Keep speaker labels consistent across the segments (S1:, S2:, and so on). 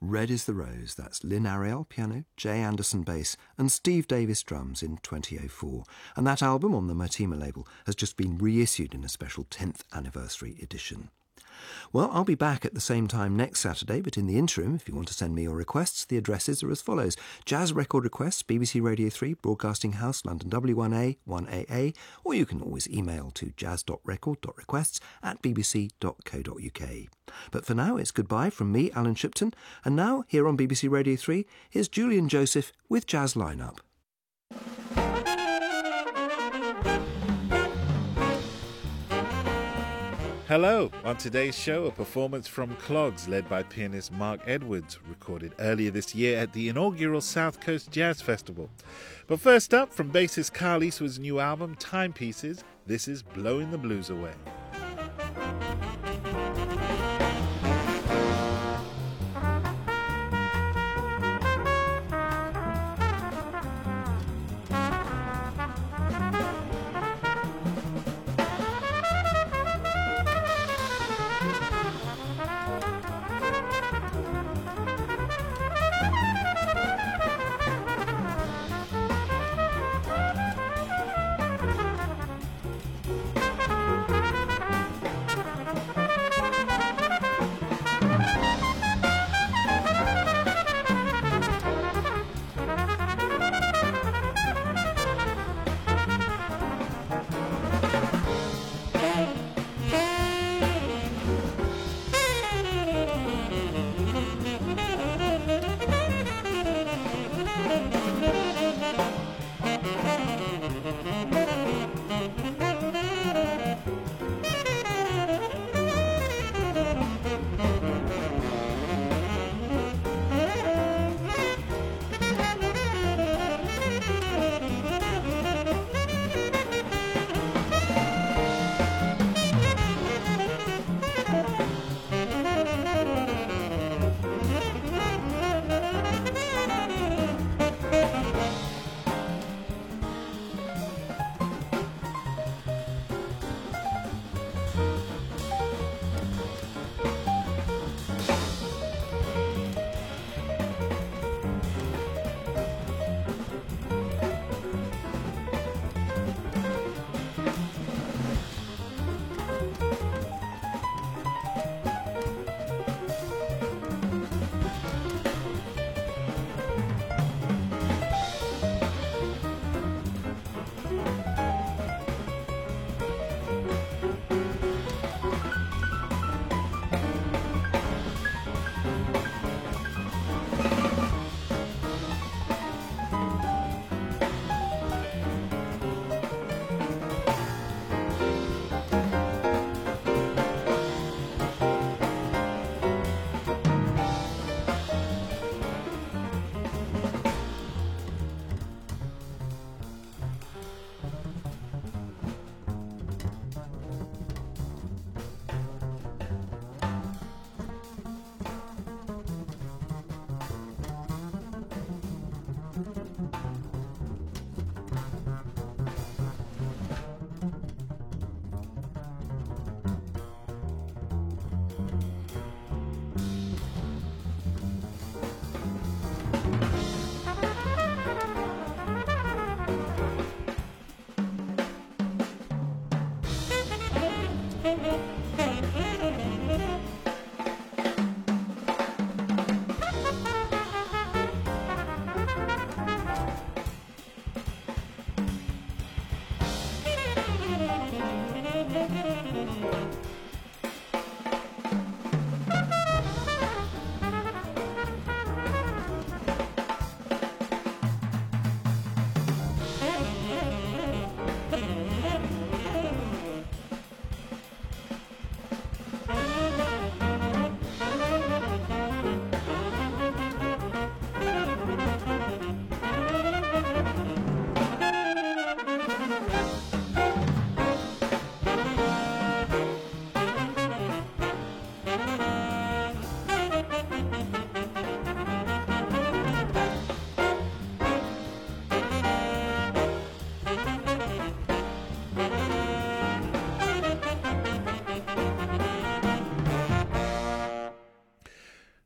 S1: Red is the Rose. That's Lynn Ariel, piano, Jay Anderson, bass, and Steve Davis, drums in 2004. And that album on the Motima label has just been reissued in a special 10th anniversary edition. Well, I'll be back at the same time next Saturday, but in the interim, if you want to send me your requests, the addresses are as follows. Jazz Record Requests, BBC Radio 3, Broadcasting House, London W1A, 1AA, or you can always email to jazz.record.requests@bbc.co.uk. But for now, it's goodbye from me, Alan Shipton, and now, here on BBC Radio 3, here's Julian Joseph with Jazz Lineup.
S2: Hello! On today's show, a performance from Clogs led by pianist Mark Edwards, recorded earlier this year at the inaugural South Coast Jazz Festival. But first up, from bassist Carl Eastwood's new album, Timepieces, this is Blowing the Blues Away.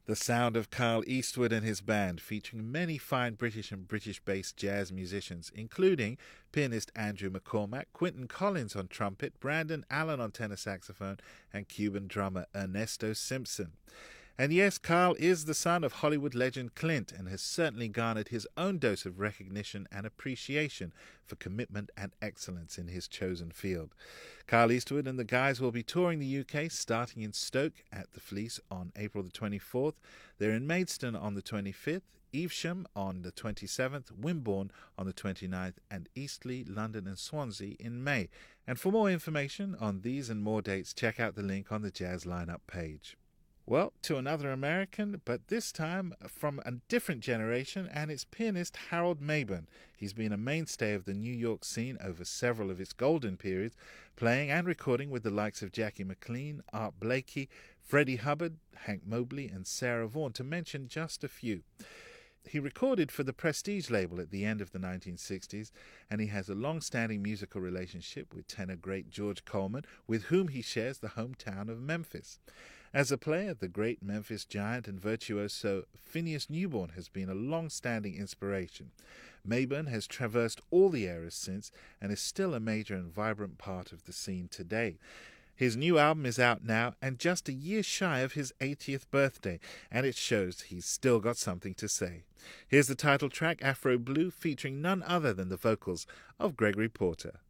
S2: The sound of Carl Eastwood and his band, featuring many fine British and British-based jazz musicians, including pianist Andrew McCormack, Quentin Collins on trumpet, Brandon Allen on tenor saxophone, and Cuban drummer Ernesto Simpson. And yes, Carl is the son of Hollywood legend Clint and has certainly garnered his own dose of recognition and appreciation for commitment and excellence in his chosen field. Carl Eastwood and the guys will be touring the UK, starting in Stoke at the Fleece on April the 24th. They're in Maidstone on the 25th, Evesham on the 27th, Wimborne on the 29th, and Eastleigh, London and Swansea in May. And for more information on these and more dates, check out the link on the Jazz Lineup page. Well, to another American, but this time from a different generation, and it's pianist Harold Mabern. He's been a mainstay of the New York scene over several of its golden periods, playing and recording with the likes of Jackie McLean, Art Blakey, Freddie Hubbard, Hank Mobley, and Sarah Vaughan, to mention just a few. He recorded for the Prestige label at the end of the 1960s, and he has a long-standing musical relationship with tenor great George Coleman, with whom he shares the hometown of Memphis. As a player, the great Memphis giant and virtuoso Phineas Newborn has been a long-standing inspiration. Mabern has traversed all the eras since and is still a major and vibrant part of the scene today. His new album is out now and just a year shy of his 80th birthday, and it shows he's still got something to say. Here's the title track, Afro Blue, featuring none other than the vocals of Gregory Porter.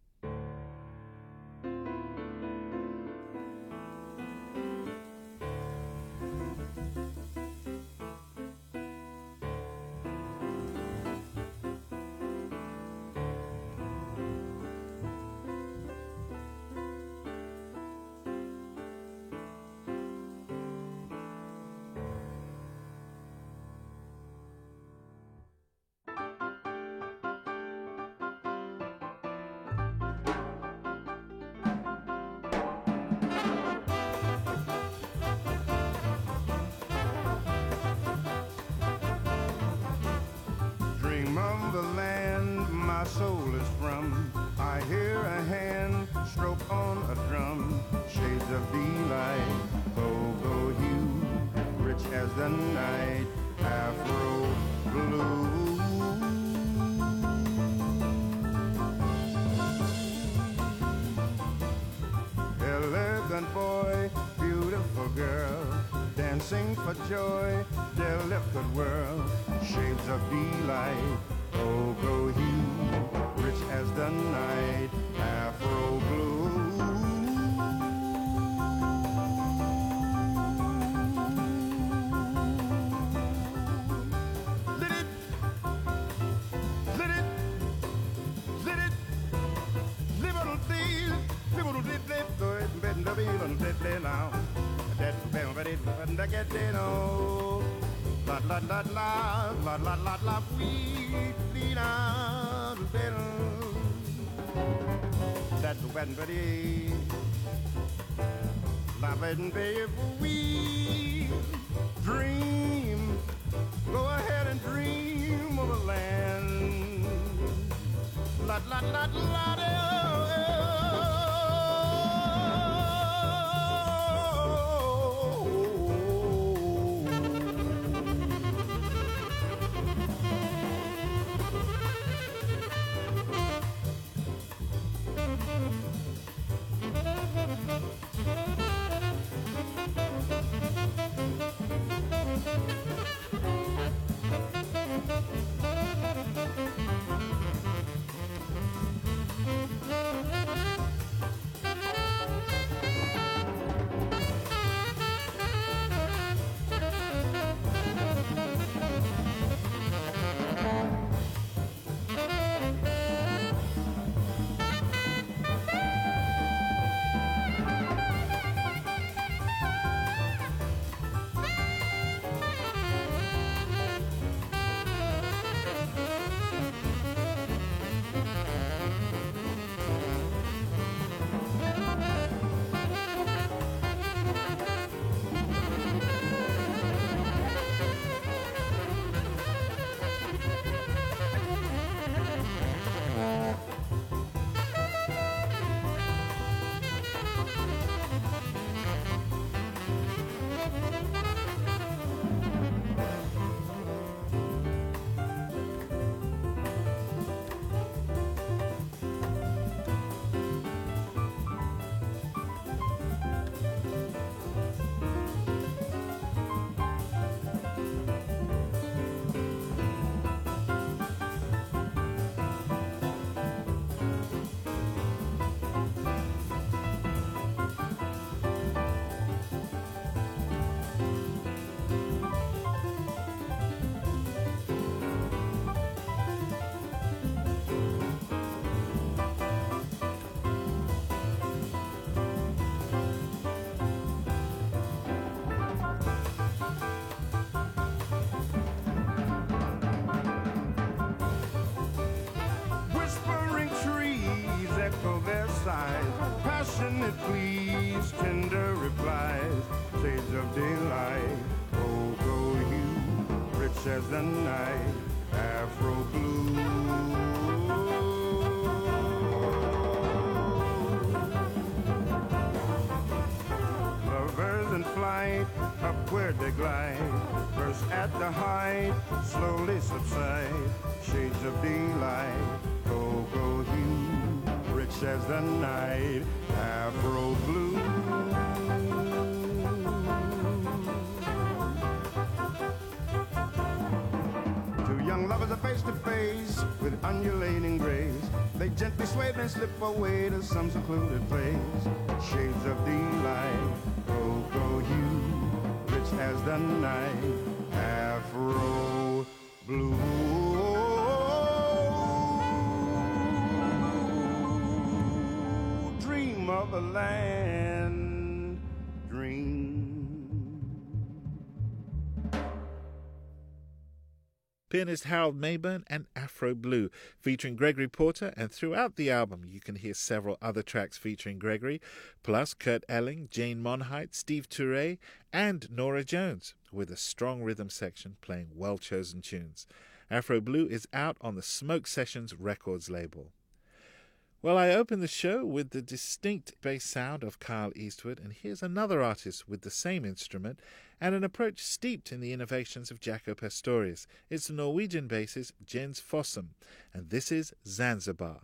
S3: The land my soul is from, I hear a hand stroke on a drum, shades of delight, go hue, rich as the night, Afro blue. Elegant boy, beautiful girl, dancing for joy, their lip could whirl, shades of delight, go hue, rich as the night, Afro blue. Lit it, lit it, lit it, little deal, little dip, do it, bend the wheel and dip now. That bell, but it, but get it, oh. La la la la la la la la we la that's when buddy la baby we dream, go ahead and dream of a land la la la la passionate pleas, tender replies, shades of delight, cocoa hue, rich as the night, afro blue. Lovers in flight, upward they glide, first at the height, slowly subside, shades of delight, cocoa hue, rich as the night, afro blue. Two young lovers are face to face with undulating grace. They gently sway, then slip away to some secluded place. Shades of delight, cocoa hue, rich as the night, afro blue. Dream of a land, dream.
S2: Pianist Harold Mayburn and Afro Blue, featuring Gregory Porter, and throughout the album you can hear several other tracks featuring Gregory, plus Kurt Elling, Jane Monheit, Steve Turre, and Norah Jones, with a strong rhythm section playing well-chosen tunes. Afro Blue is out on the Smoke Sessions Records label. Well, I opened the show with the distinct bass sound of Carl Eastwood, and here's another artist with the same instrument and an approach steeped in the innovations of Jaco Pastorius. It's the Norwegian bassist Jens Fossum, and this is Zanzibar.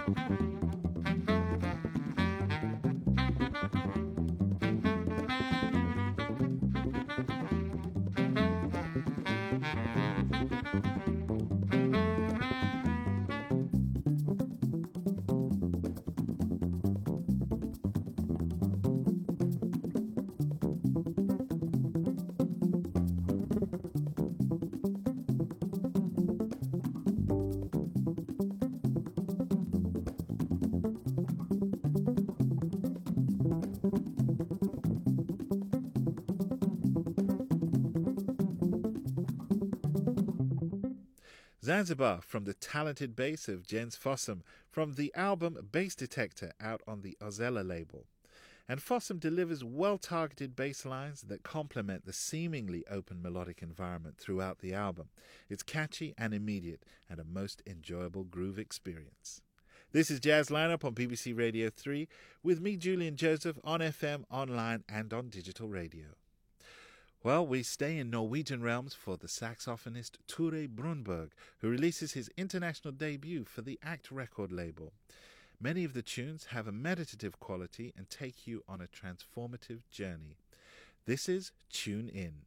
S2: Zanzibar from the talented bass of Jens Fossum from the album Bass Detector out on the Ozella label. And Fossum delivers well-targeted bass lines that complement the seemingly open melodic environment throughout the album. It's catchy and immediate and a most enjoyable groove experience. This is Jazz Lineup on BBC Radio 3 with me, Julian Joseph, on FM, online and on digital radio. Well, we stay in Norwegian realms for the saxophonist Ture Brunberg, who releases his international debut for the Act record label. Many of the tunes have a meditative quality and take you on a transformative journey. This is Tune In.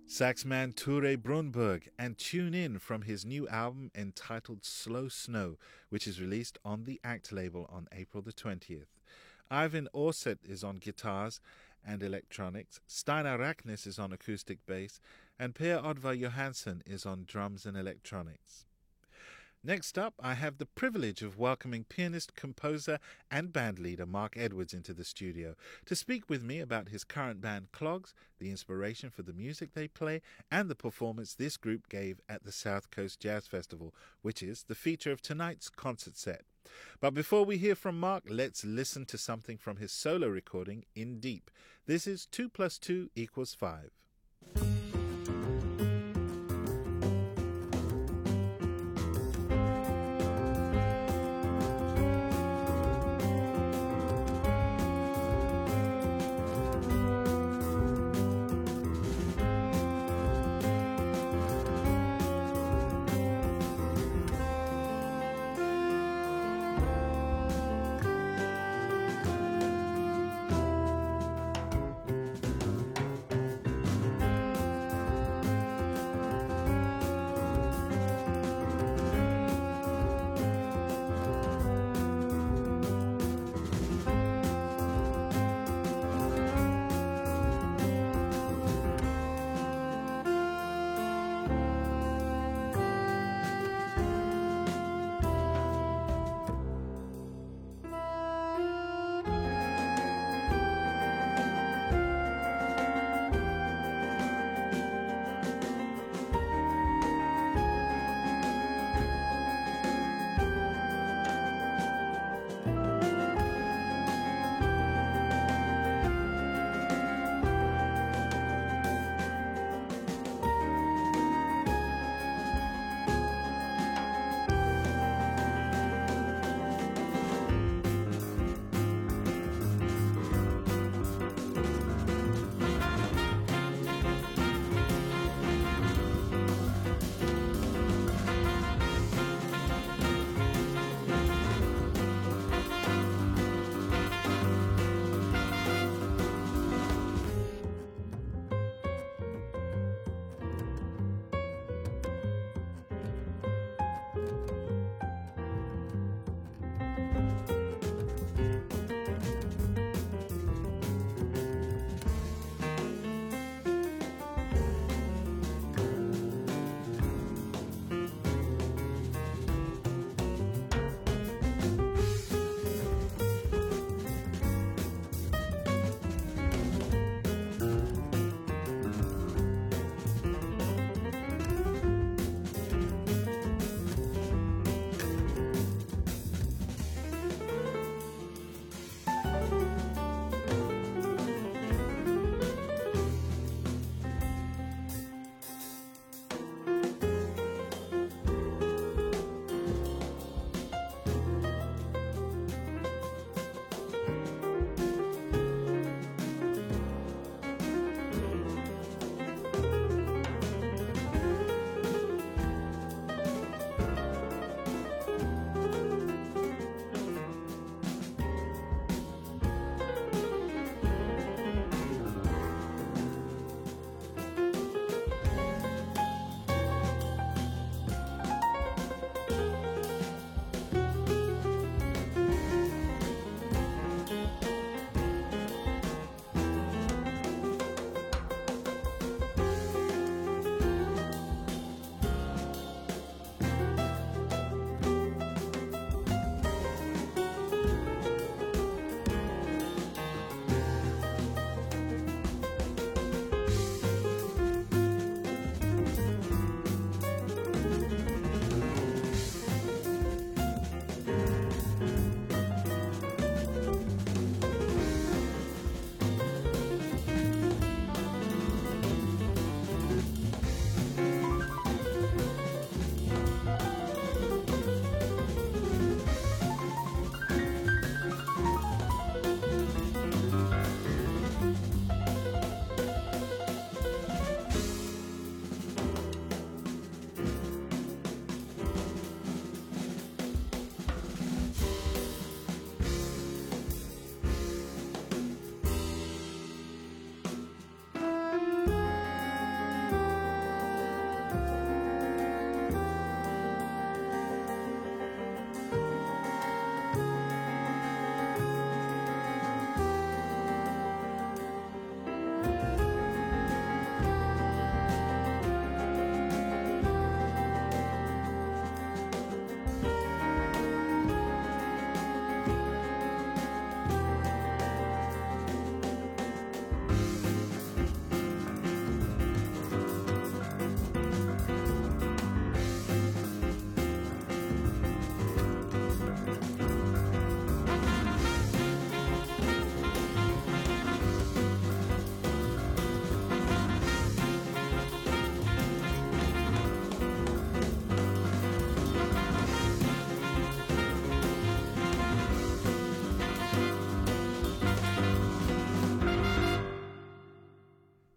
S2: Saxman Ture Brunberg, and tune in from his new album entitled Slow Snow, which is released on the ACT label on April the 20th. Ivan Orset is on guitars and electronics, Steinar Raknes is on acoustic bass, and Per Oddvar Johansson is on drums and electronics. Next up, I have the privilege of welcoming pianist, composer and bandleader Mark Edwards into the studio to speak with me about his current band Clogs, the inspiration for the music they play, and the performance this group gave at the South Coast Jazz Festival, which is the feature of tonight's concert set. But before we hear from Mark, let's listen to something from his solo recording, In Deep. This is 2 + 2 = 5.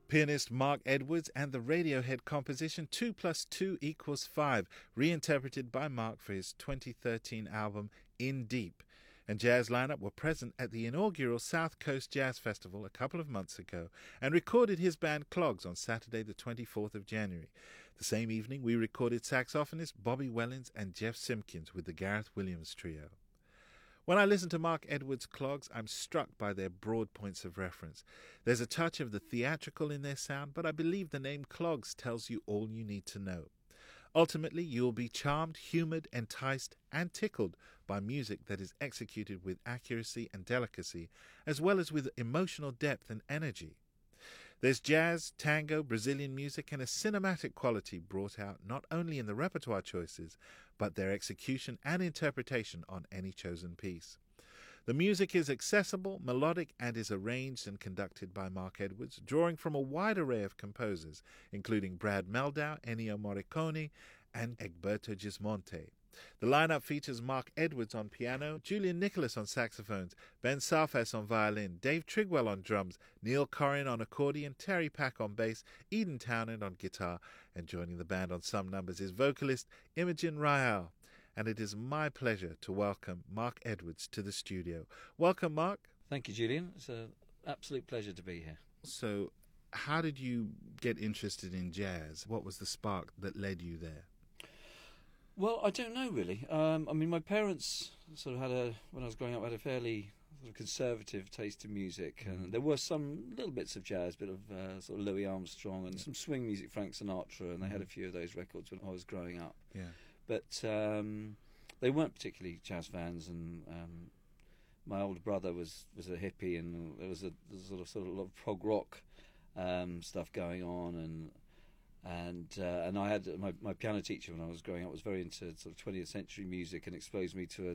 S2: Pianist Mark Edwards and the Radiohead composition 2 + 2 = 5, reinterpreted by Mark for his 2013 album In Deep. And Jazz Lineup were present at the inaugural South Coast Jazz Festival a couple of months ago and recorded his band Clogs on Saturday the 24th of January. The same evening we recorded saxophonist Bobby Wellins and Jeff Simpkins with the Gareth Williams Trio. When I listen to Mark Edwards' Clogs, I'm struck by their broad points of reference. There's a touch of the theatrical in their sound, but I believe the name Clogs tells you all you need to know. Ultimately, you'll be charmed, humoured, enticed, and tickled by music that is executed with accuracy and delicacy, as well as with emotional depth and energy. There's jazz, tango, Brazilian music, and a cinematic quality brought out not only in the repertoire choices, but their execution and interpretation on any chosen piece. The music is accessible, melodic, and is arranged and conducted by Mark Edwards, drawing from a wide array of composers, including Brad Mehldau, Ennio Morricone, and Egberto Gismonti. The lineup features Mark Edwards on piano, Julian Nicholas on saxophones, Ben Sarfas on violin, Dave Trigwell on drums, Neil Corrin on accordion, Terry Pack on bass, Eden Townend on guitar, and joining the band on some numbers is vocalist Imogen Rael. And it is my pleasure to welcome Mark Edwards to the studio. Welcome, Mark.
S4: Thank you, Julian. It's an absolute pleasure to be here.
S2: So, how did you get interested in jazz? What was the spark that led you there?
S4: Well, I don't know really. My parents sort of when I was growing up, had a fairly sort of conservative taste in music, and there were some little bits of jazz, bit of sort of Louis Armstrong and some swing music, Frank Sinatra, and they had a few of those records when I was growing up.
S2: Yeah.
S4: But they weren't particularly jazz fans, and my older brother was a hippie, and there was a sort of a lot of prog rock stuff going on, and I had my piano teacher when I was growing up was very into sort of 20th century music and exposed me to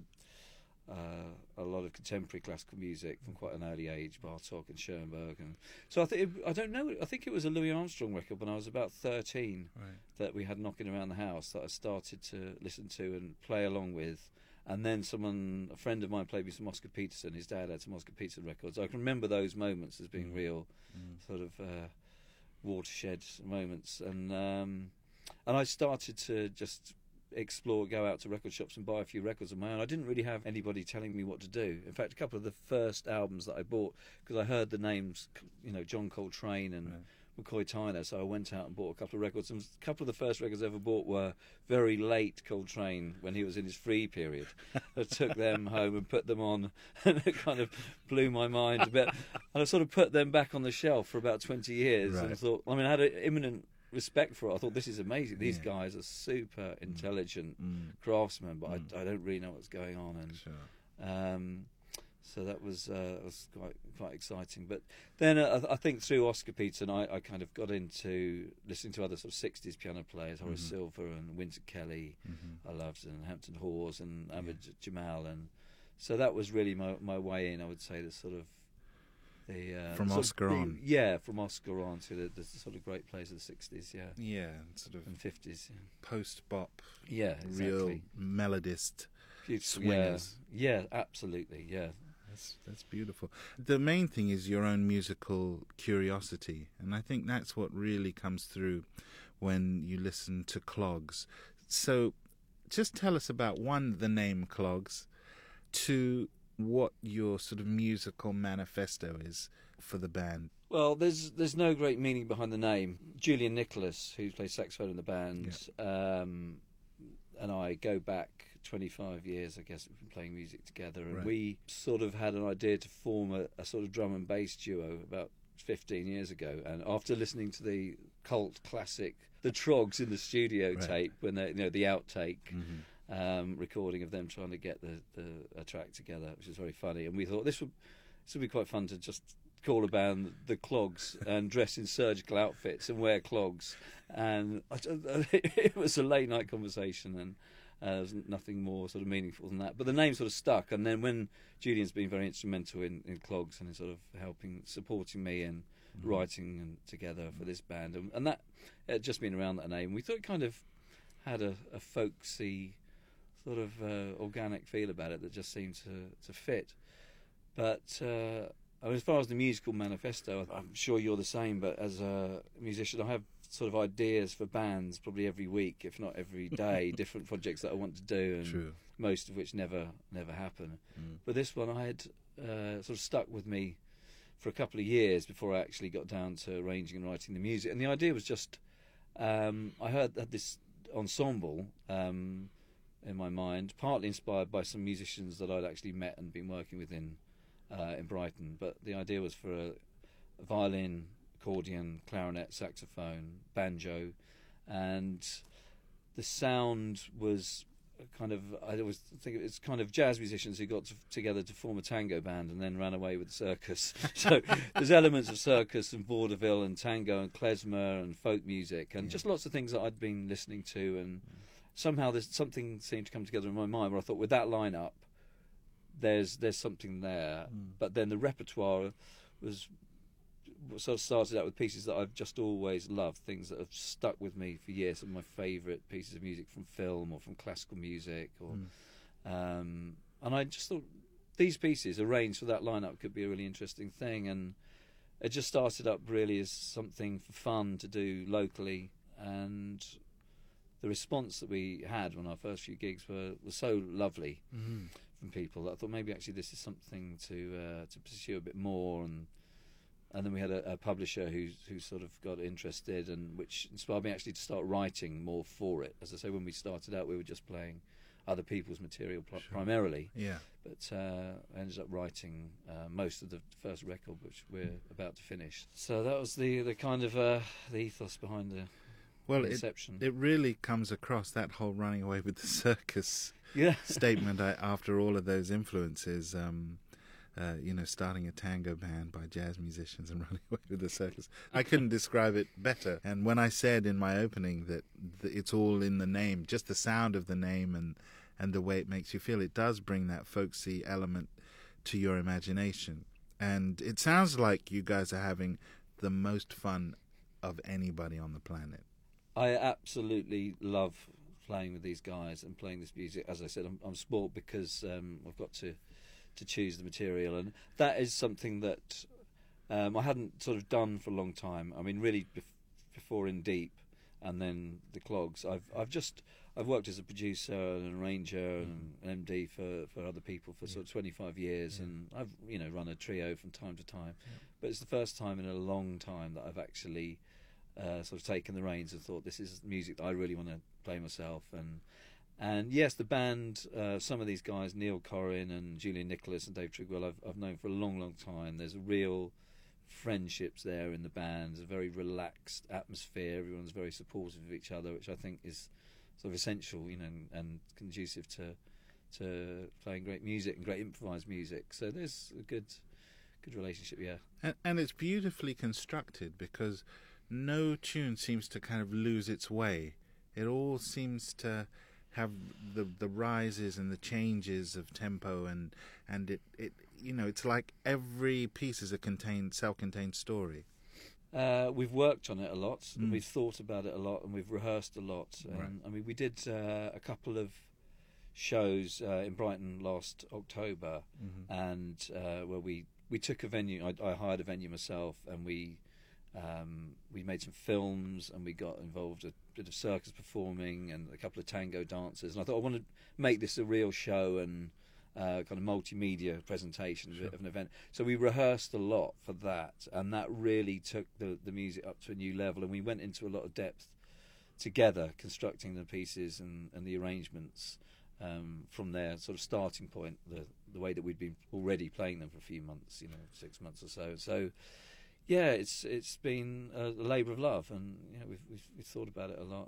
S4: a lot of contemporary classical music from quite an early age, Bartok and Schoenberg, and so I think it was a Louis Armstrong record when I was about 13 that we had knocking around the house that I started to listen to and play along with. And then a friend of mine played me some Oscar Peterson. His dad had some Oscar Peterson records. I can remember those moments as being real sort of watershed moments, and I started to just explore, go out to record shops and buy a few records of my own. I didn't really have anybody telling me what to do. In fact, a couple of the first albums that I bought, because I heard the names, John Coltrane and McCoy Tyner, so I went out and bought a couple of records. And a couple of the first records I ever bought were very late Coltrane, when he was in his free period. I took them home and put them on, and it kind of blew my mind a bit. And I sort of put them back on the shelf for about 20 years, and I thought, I had an imminent respect for it. I thought, this is amazing. These guys are super intelligent craftsmen, but I don't really know what's going on. And so that was quite exciting. But then I think through Oscar Peterson, I kind of got into listening to other sort of 60s piano players, Horace Silver and Wynton Kelly. I loved, and Hampton Hawes and Ahmed Jamal, and so that was really my way in. I would say the sort of
S2: from Oscar on.
S4: From Oscar on to the sort of great plays of the 60s,
S2: sort of
S4: and 50s,
S2: post-bop,
S4: exactly.
S2: Real melodist,
S4: beautiful
S2: swingers.
S4: Absolutely,
S2: That's beautiful. The main thing is your own musical curiosity, and I think that's what really comes through when you listen to Clogs. So just tell us about, one, the name Clogs, two, what your sort of musical manifesto is for the band.
S4: Well, there's no great meaning behind the name. Julian Nicholas, who plays saxophone in the band, and I go back 25 years, I guess. We've been playing music together, and we sort of had an idea to form a sort of drum and bass duo about 15 years ago. And after listening to the cult classic The Troggs in the studio tape, when they, the outtake recording of them trying to get a track together, which is very funny, and we thought this would be quite fun to just call a band the Clogs and dress in surgical outfits and wear clogs. And it was a late night conversation, and there was nothing more sort of meaningful than that. But the name sort of stuck, and then when Julian's been very instrumental in Clogs and in sort of supporting me and writing and together for this band, and that it had just been around that name, we thought it kind of had a folksy sort of organic feel about it that just seemed to fit. But as far as the musical manifesto, I'm sure you're the same, but as a musician, I have sort of ideas for bands probably every week, if not every day, different projects that I want to do, and
S2: True.
S4: most of which never happen. But this one I had sort of stuck with me for a couple of years before I actually got down to arranging and writing the music. And the idea was just, I had this ensemble in my mind, partly inspired by some musicians that I'd actually met and been working with in Brighton. But the idea was for a violin, accordion, clarinet, saxophone, banjo, and the sound was kind of, I always think it's kind of jazz musicians who got together to form a tango band and then ran away with the circus. So there's elements of circus and vaudeville and tango and klezmer and folk music and just lots of things that I'd been listening to, and somehow there's something seemed to come together in my mind where I thought, with that lineup, there's something there. But then the repertoire was sort of started out with pieces that I've just always loved, things that have stuck with me for years. Some of my favourite pieces of music from film or from classical music, or and I just thought these pieces arranged for that lineup could be a really interesting thing, and it just started up really as something for fun to do locally, and the response that we had on our first few gigs was so lovely from people that I thought maybe actually this is something to pursue a bit more. And then we had a publisher who sort of got interested, and which inspired me actually to start writing more for it. As I say, when we started out, we were just playing other people's material primarily.
S2: Yeah.
S4: But I ended up writing most of the first record, which we're about to finish. So that was the kind of the ethos behind the inception.
S2: It really comes across, that whole running away with the circus statement after all of those influences. Starting a tango band by jazz musicians and running away with the circus. I couldn't describe it better. And when I said in my opening that it's all in the name, just the sound of the name and the way it makes you feel, it does bring that folksy element to your imagination. And it sounds like you guys are having the most fun of anybody on the planet.
S4: I absolutely love playing with these guys and playing this music. As I said, I'm spoilt because I've got to choose the material, and that is something that I hadn't sort of done for a long time. I mean, really before In Deep and then the Clogs, I've worked as a producer and an arranger and an MD for other people for sort of 25 years, and I've run a trio from time to time, but it's the first time in a long time that I've actually sort of taken the reins and thought, this is music that I really want to play myself. And yes, the band, some of these guys, Neil Corrin and Julian Nicholas and Dave Trigwell, I've known for a long, long time. There's a real friendships there in the band. There's a very relaxed atmosphere. Everyone's very supportive of each other, which I think is sort of essential, and conducive to playing great music and great improvised music. So there's a good relationship, yeah.
S2: And it's beautifully constructed, because no tune seems to kind of lose its way. It all seems to have the rises and the changes of tempo, and it it's like every piece is a self-contained story.
S4: We've worked on it a lot, and we've thought about it a lot, and we've rehearsed a lot.
S2: Right.
S4: I mean, we did a couple of shows in Brighton last October, and where we took a venue. I hired a venue myself, and we made some films, and we got involved a bit of circus performing and a couple of tango dancers. And I thought I want to make this a real show and kind of multimedia presentation of an event. So we rehearsed a lot for that, and that really took the music up to a new level. And we went into a lot of depth together, constructing the pieces and the arrangements from their sort of starting point, the way that we'd been already playing them for a few months, 6 months or so. So yeah, it's been a labour of love, and we've thought about it a lot.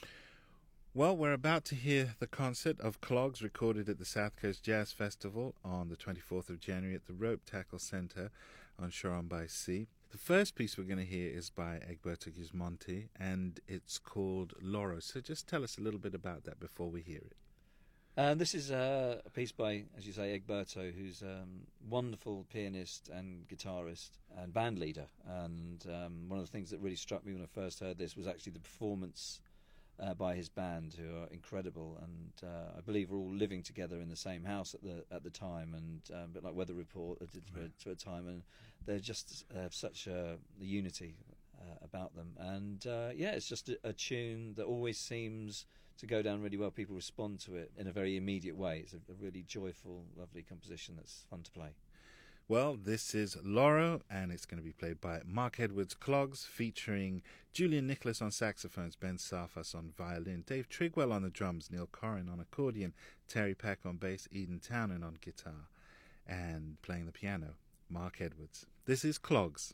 S2: Well, we're about to hear the concert of Clogs, recorded at the South Coast Jazz Festival on the 24th of January at the Rope Tackle Centre on Shoreham-by-Sea. The first piece we're going to hear is by Egberto Gismonti, and it's called Loro. So just tell us a little bit about that before we hear it.
S4: This is a piece by, as you say, Egberto, who's a wonderful pianist and guitarist and band leader. And one of the things that really struck me when I first heard this was actually the performance by his band, who are incredible, and I believe are all living together in the same house at the time, and a bit like Weather Report did to a time, and they're just such a unity about them, and it's just a tune that always seems to go down really well. People respond to it in a very immediate way. It's a really joyful, lovely composition that's fun to play.
S2: Well, this is Laurel, and it's going to be played by Mark Edwards Clogs, featuring Julian Nicholas on saxophones, Ben Sarfas on violin, Dave Trigwell on the drums, Neil Corrin on accordion, Terry Pack on bass, Eden Townend on guitar, and playing the piano, Mark Edwards. This is Clogs.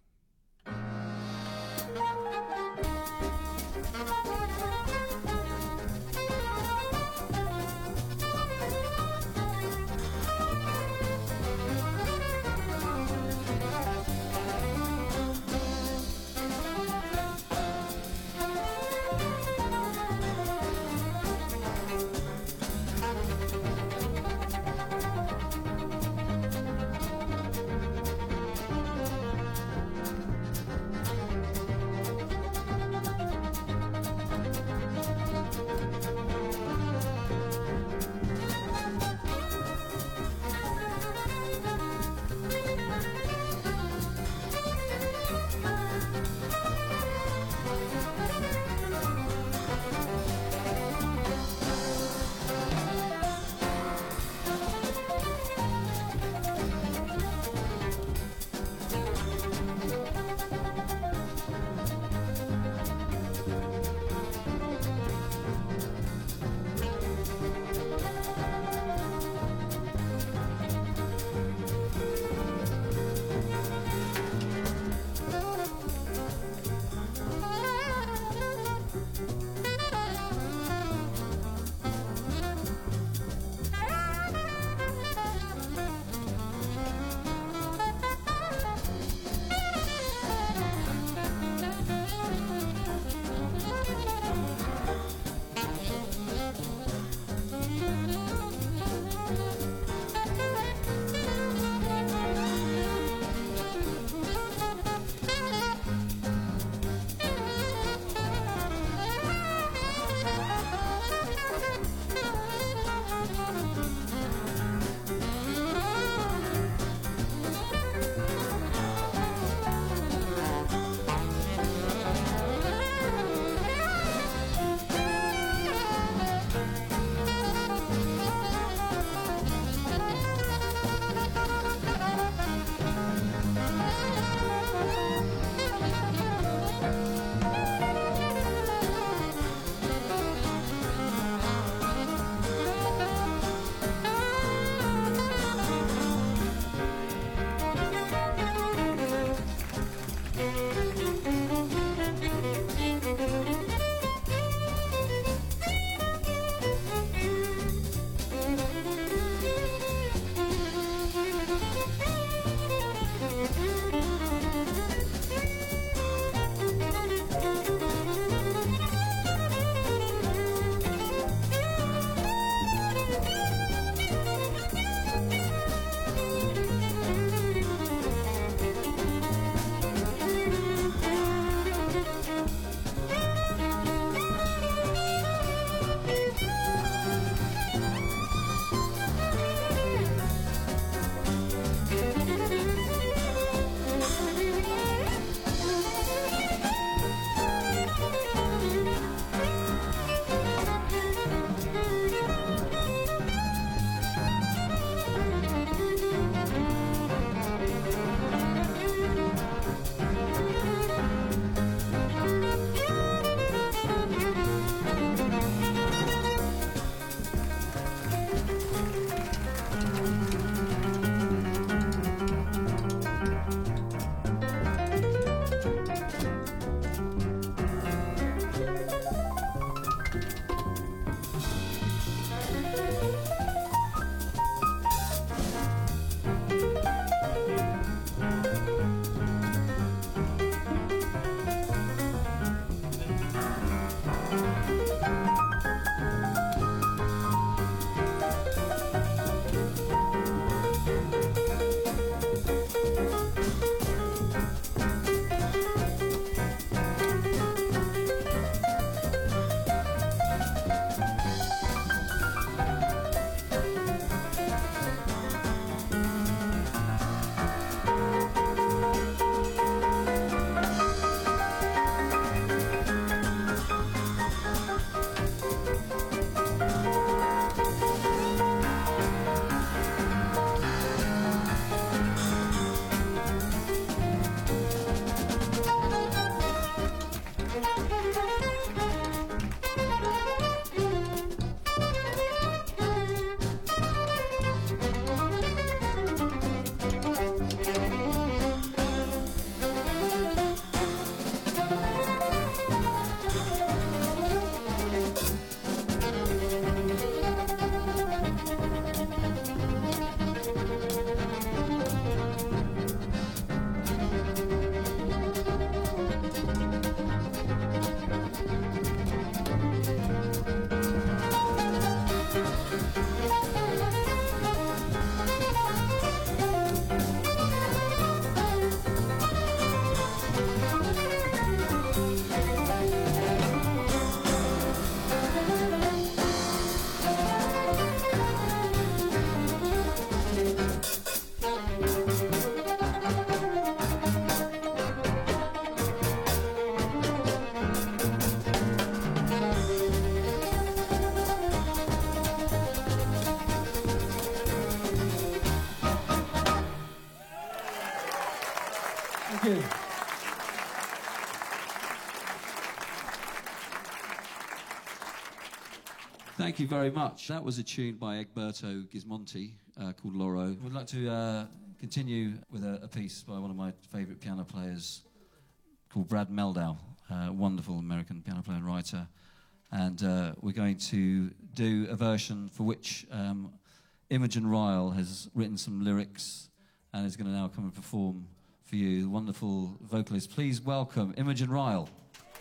S5: Thank you very much. That was a tune by Egberto Gismonti called Loro. We'd like to continue with a piece by one of my favourite piano players called Brad Mehldau, a wonderful American piano player and writer. And we're going to do a version for which Imogen Ryle has written some lyrics and is going to now come and perform for you. The wonderful vocalist. Please welcome Imogen Ryle.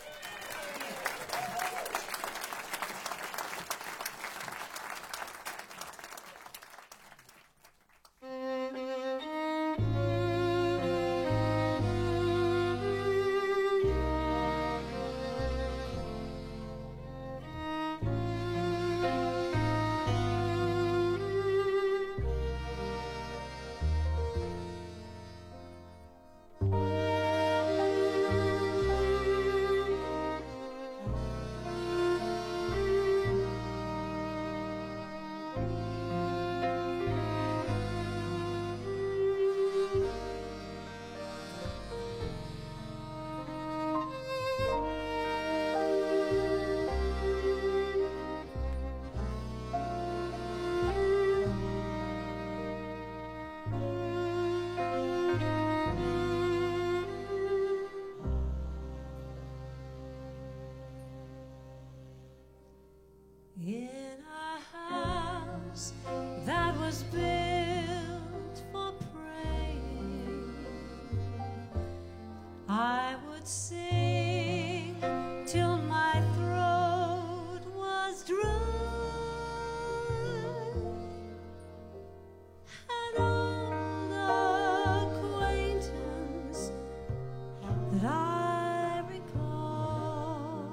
S6: In a house that was built for praying, I would sing till my throat was dry, and all the acquaintance that I recall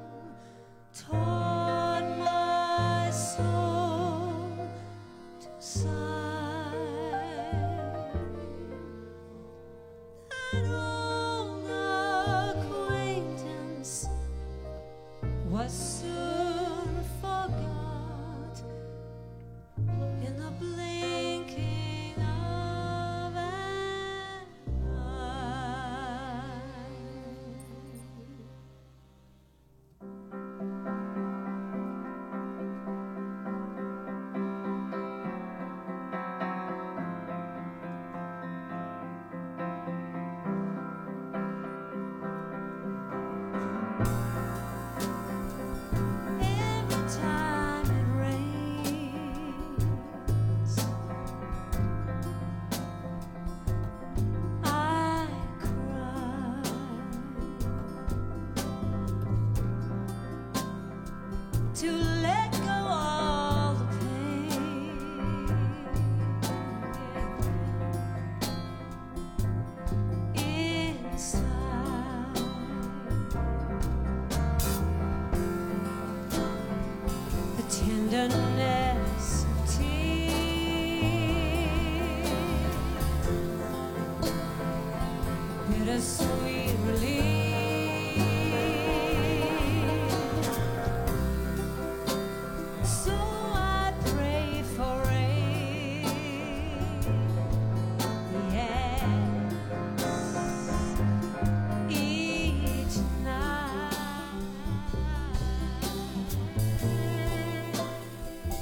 S6: taught my soul to sigh, and old acquaintance was soon forgot in the blinking of an eye. Every time it rains, I cry to let go all the pain inside. The tenderness of tears, bittersweet relief. So I pray for rain, yes, each night.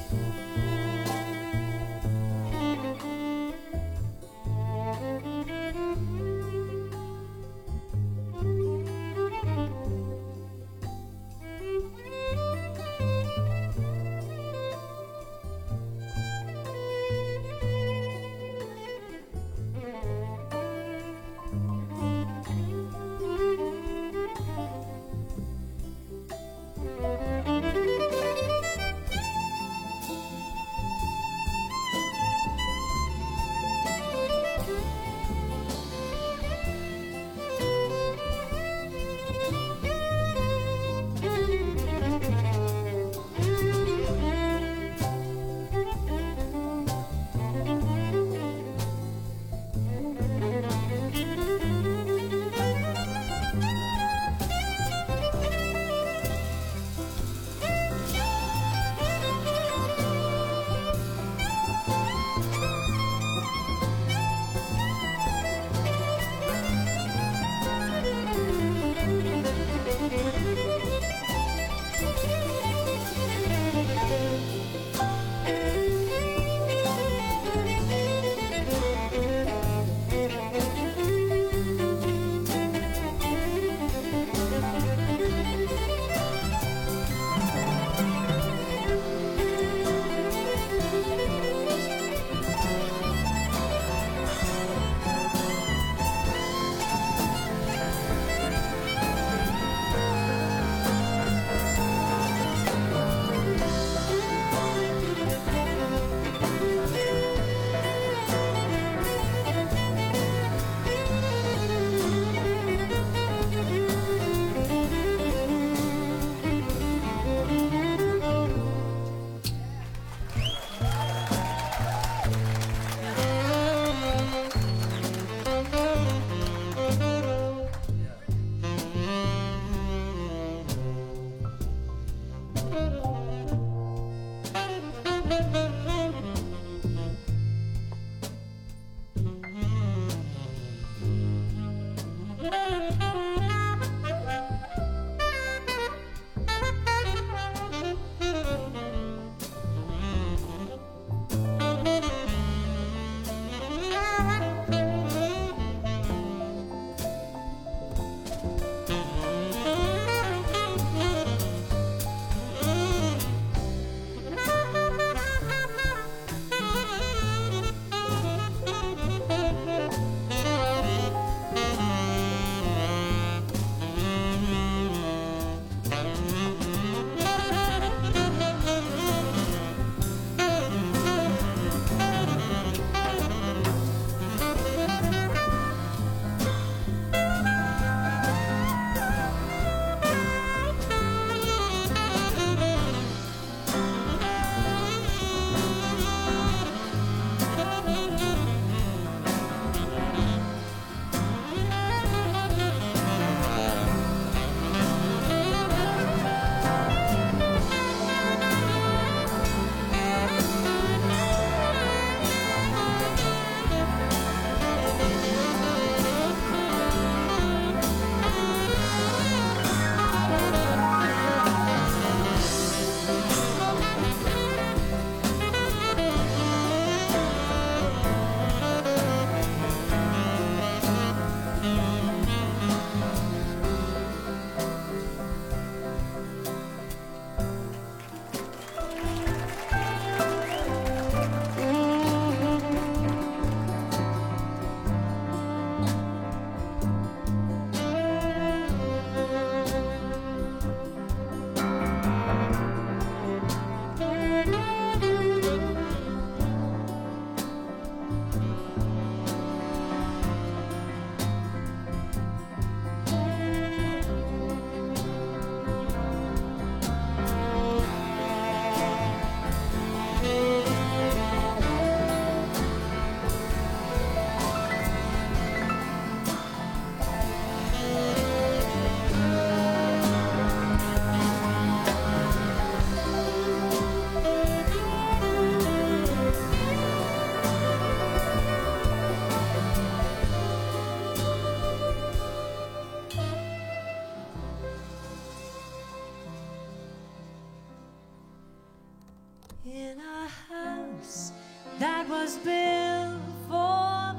S6: In a house that was built for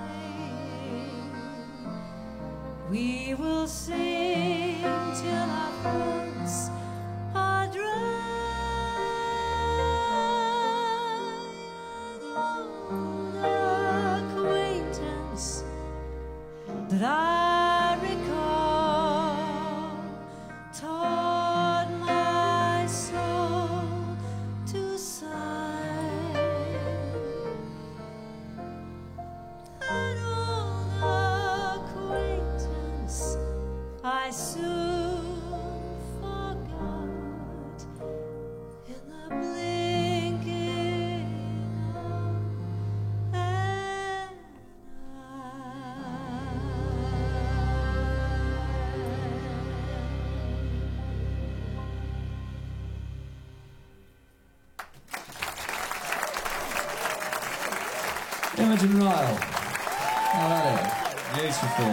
S6: rain, we will sing till our throats are dry. An old acquaintance that I recall taught my soul to sigh. An old acquaintance I soon forgot in the blinking of an
S5: Imogen Ryle. How about it? Beautiful.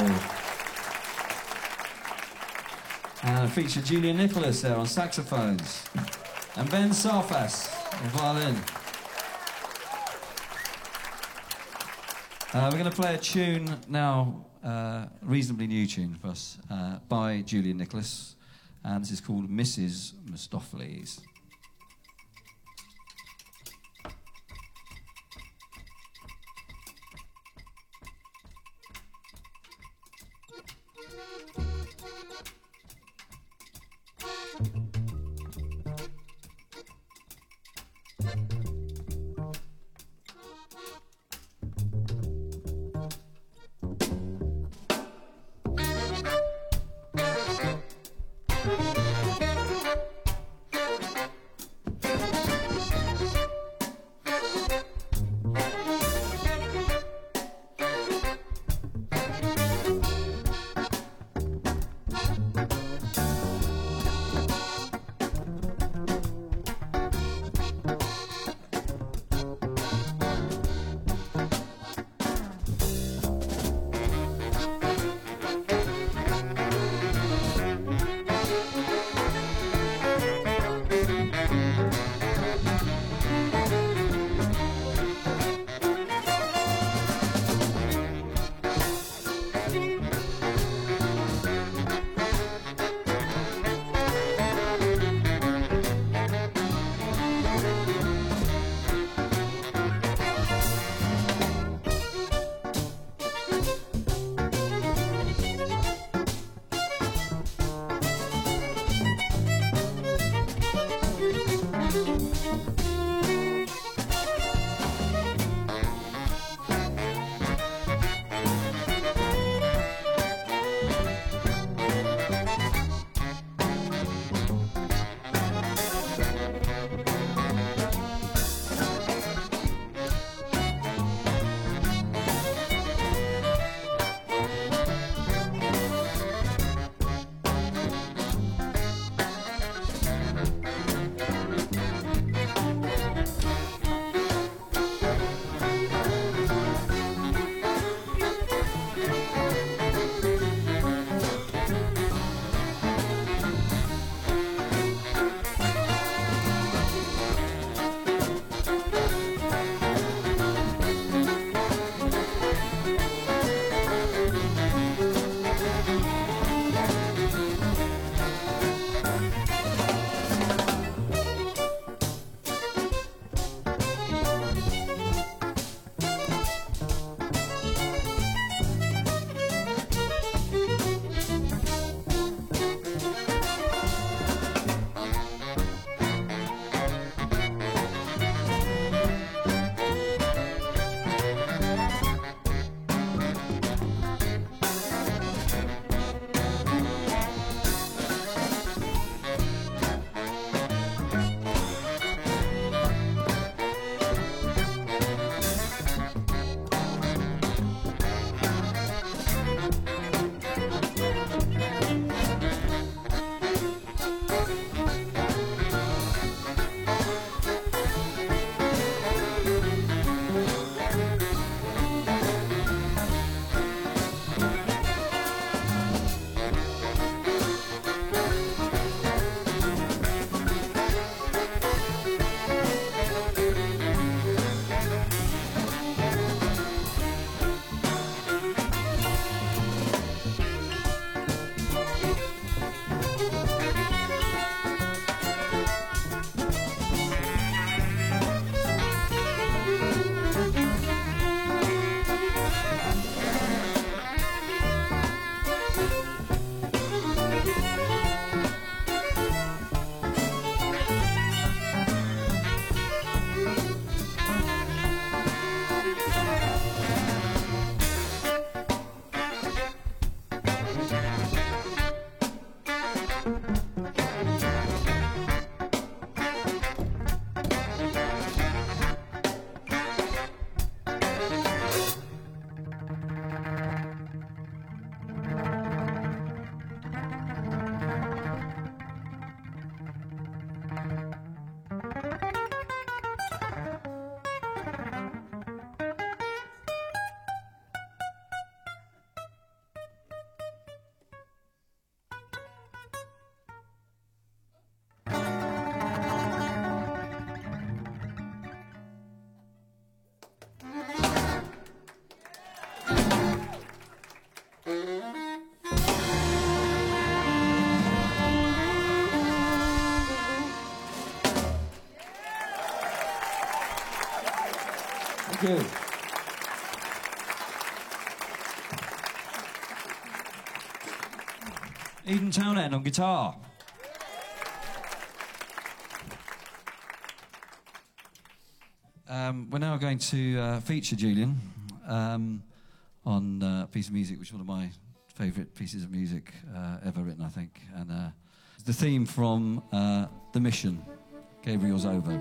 S5: And I featured Julian Nicholas there on saxophones. And Ben Sarfas on violin. We're going to play a tune now, reasonably new tune for us, by Julian Nicholas. And this is called Mrs. Mistopheles. you. Eden Townend on guitar. We're now going to feature Julian on a piece of music which is one of my favourite pieces of music ever written, I think. And it's the theme from The Mission, Gabriel's Ovo.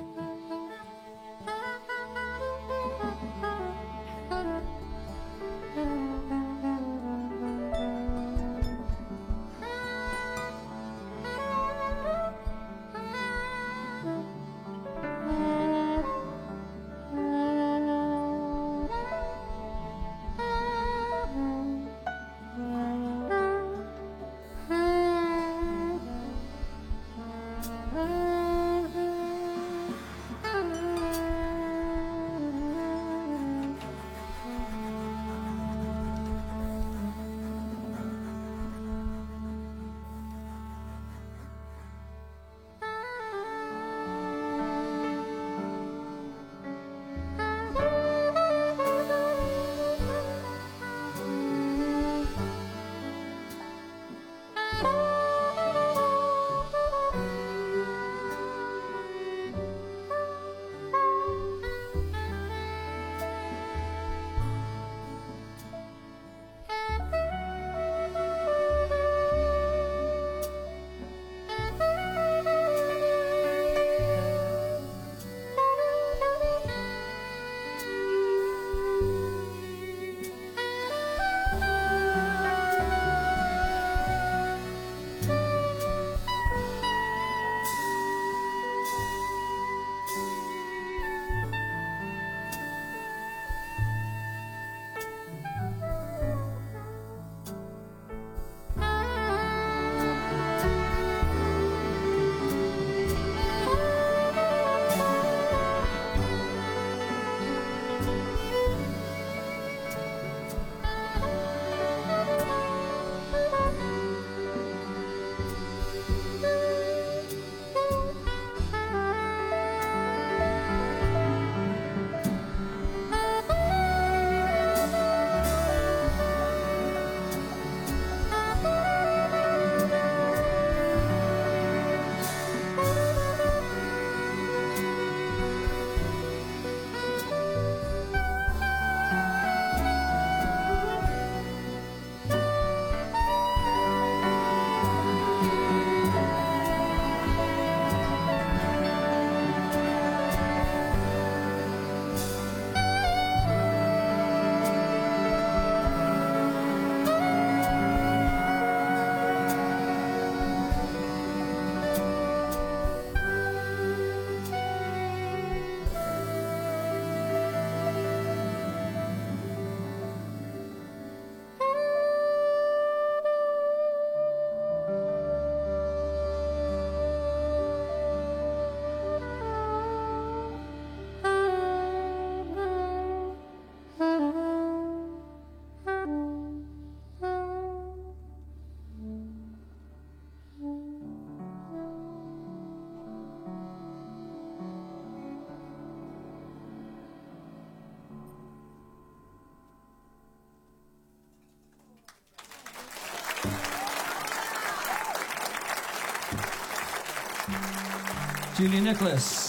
S5: Julian Nicholas.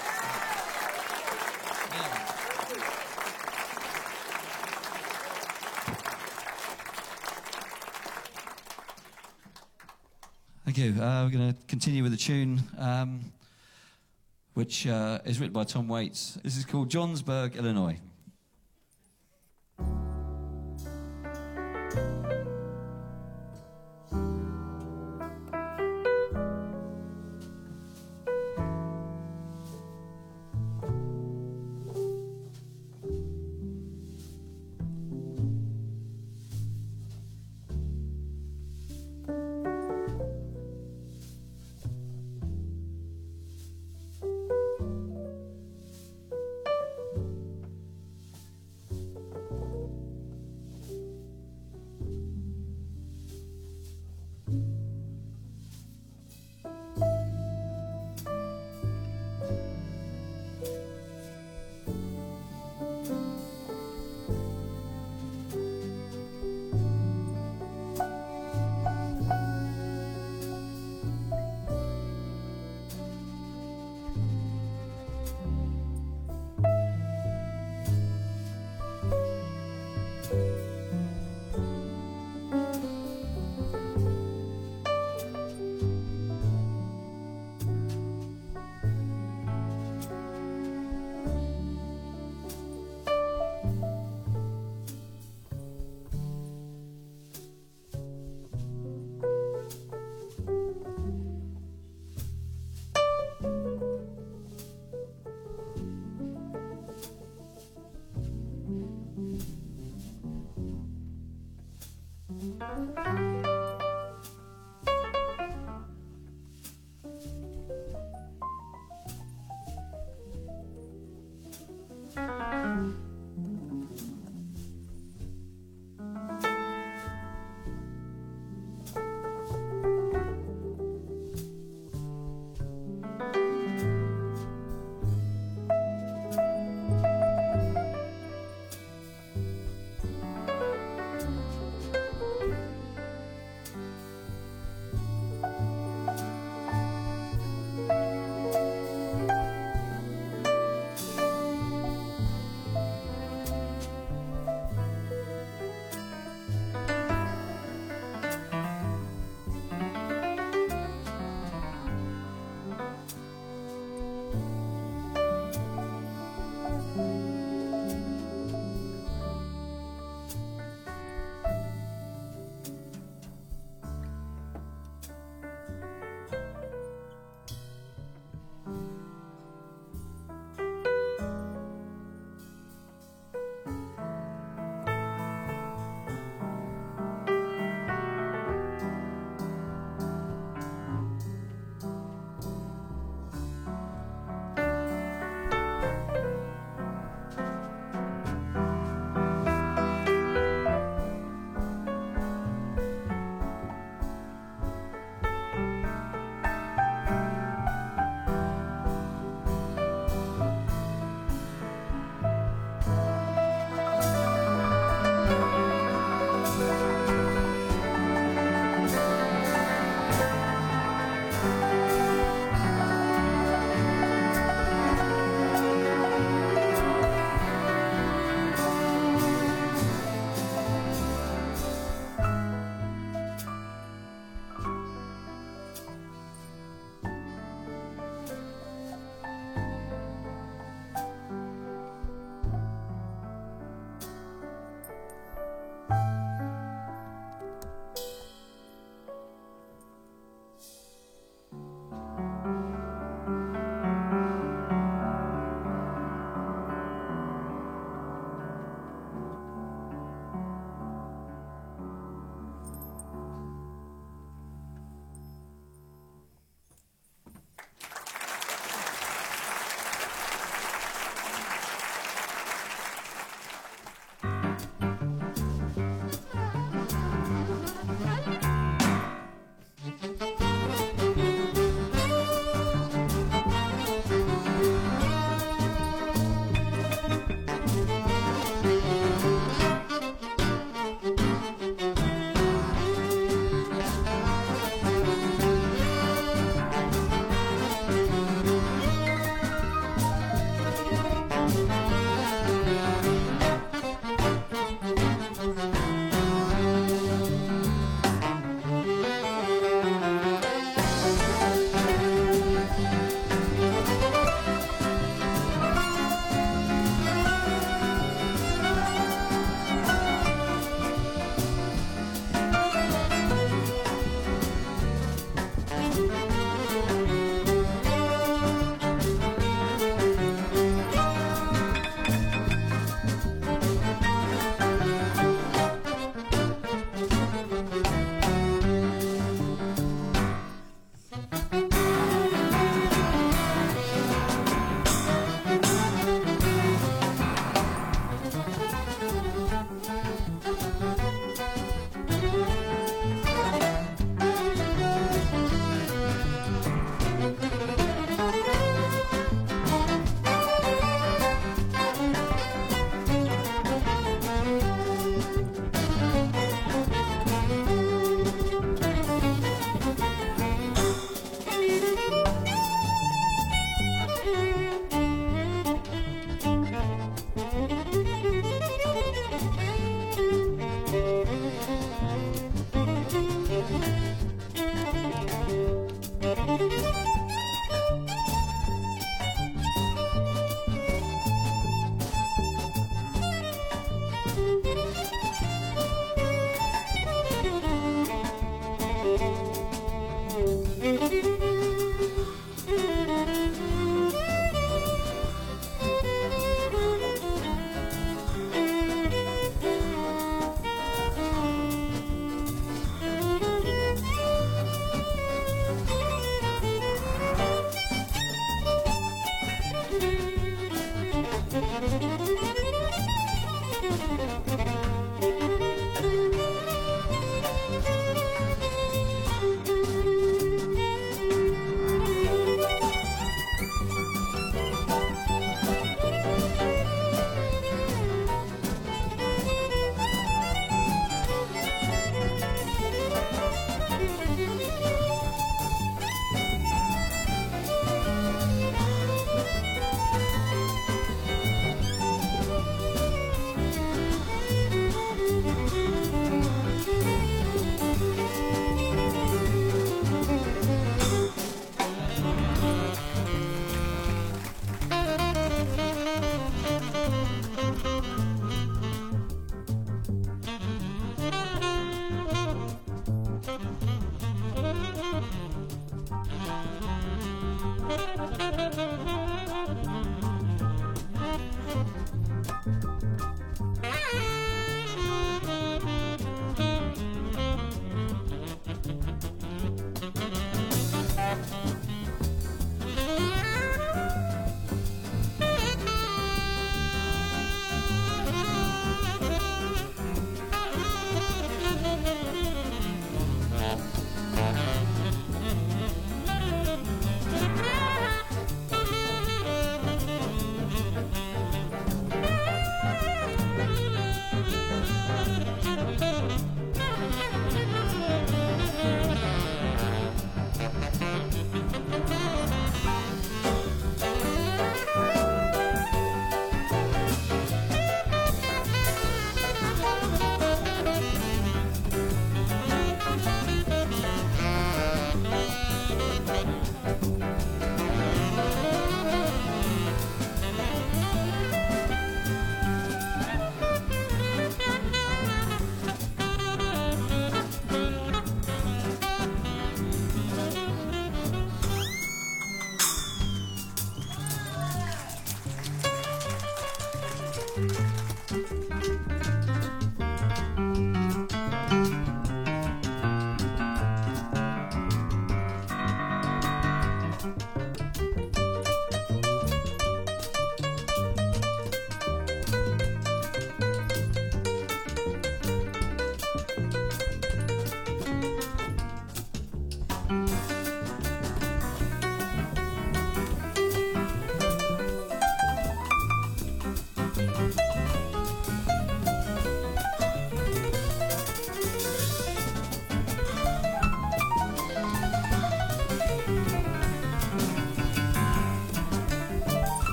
S5: Thank you. We're going to continue with a tune which is written by Tom Waits. This is called Johnsburg, Illinois.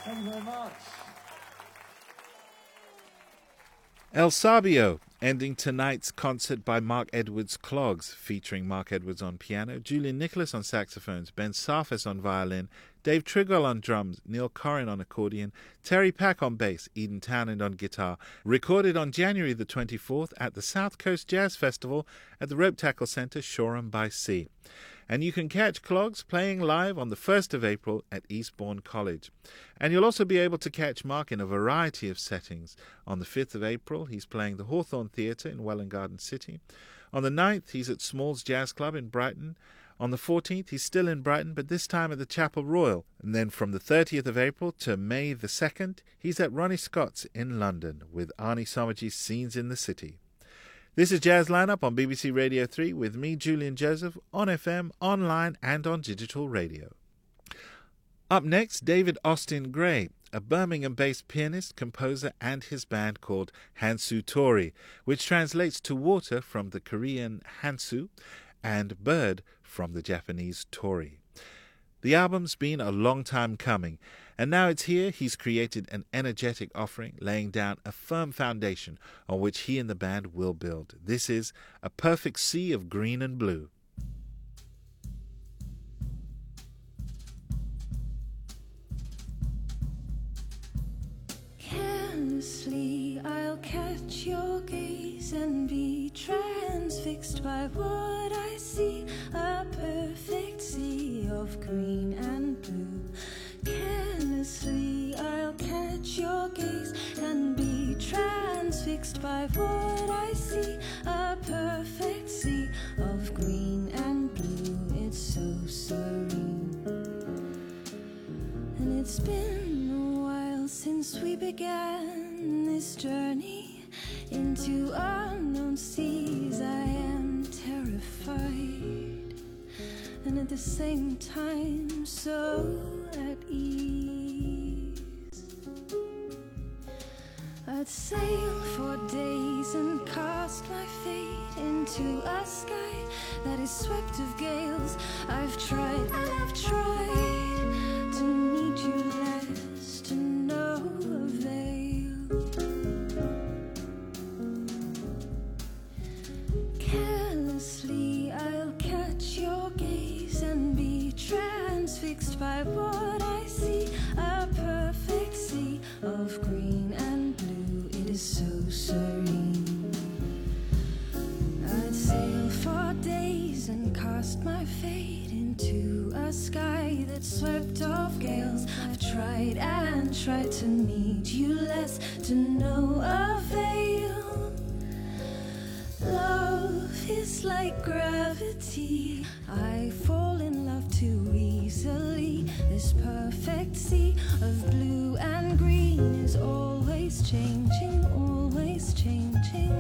S5: Thank you very much.
S2: El Sabio, ending tonight's concert by Mark Edwards Clogs, featuring Mark Edwards on piano, Julian Nicholas on saxophones, Ben Sarfis on violin, Dave Trigwell on drums, Neil Corrin on accordion, Terry Pack on bass, Eden Townend on guitar, recorded on January the 24th at the South Coast Jazz Festival at the Rope Tackle Centre, Shoreham by Sea. And you can catch Clogs playing live on the 1st of April at Eastbourne College. And you'll also be able to catch Mark in a variety of settings. On the 5th of April, he's playing the Hawthorne Theatre in Welwyn Garden City. On the 9th, he's at Small's Jazz Club in Brighton. On the 14th, he's still in Brighton, but this time at the Chapel Royal. And then from the 30th of April to May the 2nd, he's at Ronnie Scott's in London with Arnie Somergy's Scenes in the City. This is Jazz Lineup on BBC Radio 3 with me, Julian Joseph, on FM, online and on digital radio. Up next, David Austin Gray, a Birmingham-based pianist, composer and his band called Hansu Tori, which translates to water from the Korean Hansu and bird from the Japanese Tori. The album's been a long time coming, and now it's here. He's created an energetic offering, laying down a firm foundation on which he and the band will build. This is A Perfect Sea of Green and Blue.
S6: Carelessly, I'll catch your gaze and be transfixed by what I see. A perfect sea of green and blue. Carelessly, I'll catch your gaze and be transfixed by what I see. A perfect sea of green and blue. It's so serene. And it's been a while since we began this journey into unknown seas. I am terrified and at the same time so at ease. I'd sail for days and cast my fate into a sky that is swept of gales. I've tried and I've tried to need you less, to no avail. Carelessly, I'll catch your gaze and be transfixed by what I see. A perfect sea of green and blue. It is so serene. I'd sail for days and cast my fate into a sky that's swept off gales. I've tried and tried to need you less, to no avail. Love is like gravity. I fall in love too easily. This perfect sea of blue and green is always changing, always changing.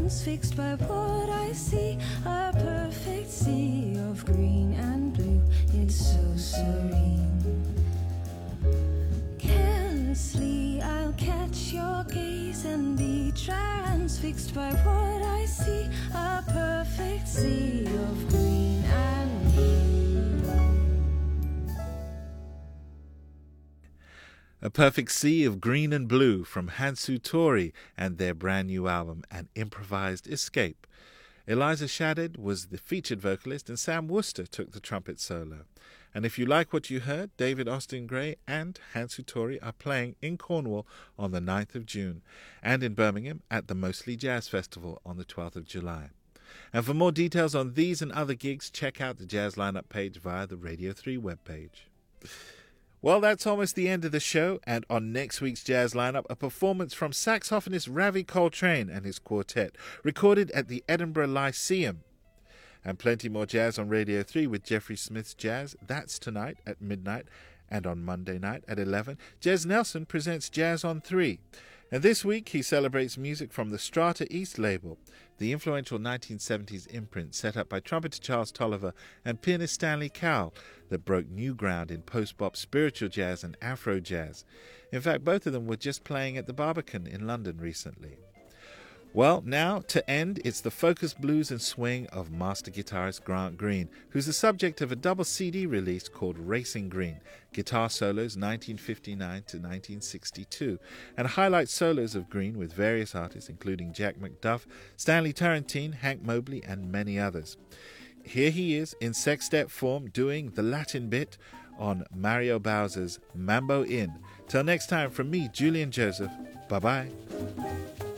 S6: transfixed by what I see, a perfect sea of green and blue. It's so serene. Carelessly I'll catch your gaze and be transfixed by what I see, a perfect sea of green and blue.
S2: A Perfect Sea of Green and Blue from Hansu Tori and their brand new album, An Improvised Escape. Eliza Shadid was the featured vocalist and Sam Worcester took the trumpet solo. And if you like what you heard, David Austin Gray and Hansu Tori are playing in Cornwall on the 9th of June and in Birmingham at the Mostly Jazz Festival on the 12th of July. And for more details on these and other gigs, check out the Jazz Lineup page via the Radio 3 webpage. Well, that's almost the end of the show, and on next week's Jazz Lineup, a performance from saxophonist Ravi Coltrane and his quartet, recorded at the Edinburgh Lyceum. And plenty more jazz on Radio 3 with Jeffrey Smith's Jazz. That's tonight at midnight, and on Monday night at 11, Jez Nelson presents Jazz on 3. And this week he celebrates music from the Strata East label, the influential 1970s imprint set up by trumpeter Charles Tolliver and pianist Stanley Cowell that broke new ground in post-bop spiritual jazz and Afro jazz. In fact, both of them were just playing at the Barbican in London recently. Well, now, to end, it's the focus, blues and swing of master guitarist Grant Green, who's the subject of a double CD release called Racing Green, Guitar Solos 1959 to 1962, and highlights solos of Green with various artists including Jack McDuff, Stanley Turrentine, Hank Mobley and many others. Here he is in sextet form doing the Latin bit on Mario Bowser's Mambo Inn. Till next time, from me, Julian Joseph, bye-bye.